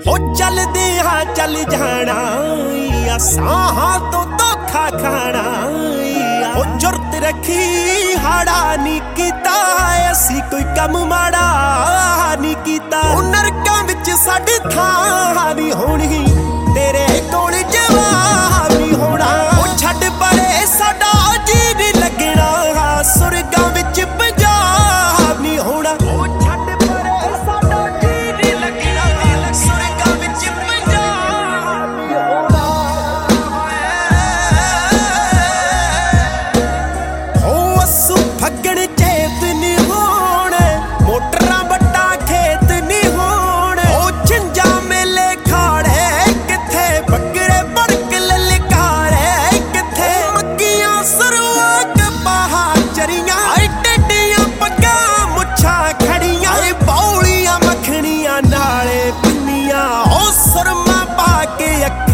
ओ चलदे हाँ चल जाना साहां तो धोखा खाना ओ जुरत रखी हाड़ा नी कीता असी कोई कम माड़ा नी कीता नरकां विच साडी थां नी होणी तेरे कोल जवाब नी होना ओ छड्ड परे साडा जी नी लगना सुरगां विच पंजाब नी होना फगण चेत नी होने मोटरां बट्टा खेत नी होने ओ छिंजा मेले खाड़े किथे बकरे बड़क ललकारे किथे मक्कियां सरवा कपाहा चरियां टेडियां पग्गां मुच्छां खड़ियां बौलियां मखणियां नाले पिन्नियां ओ सुरमा पा के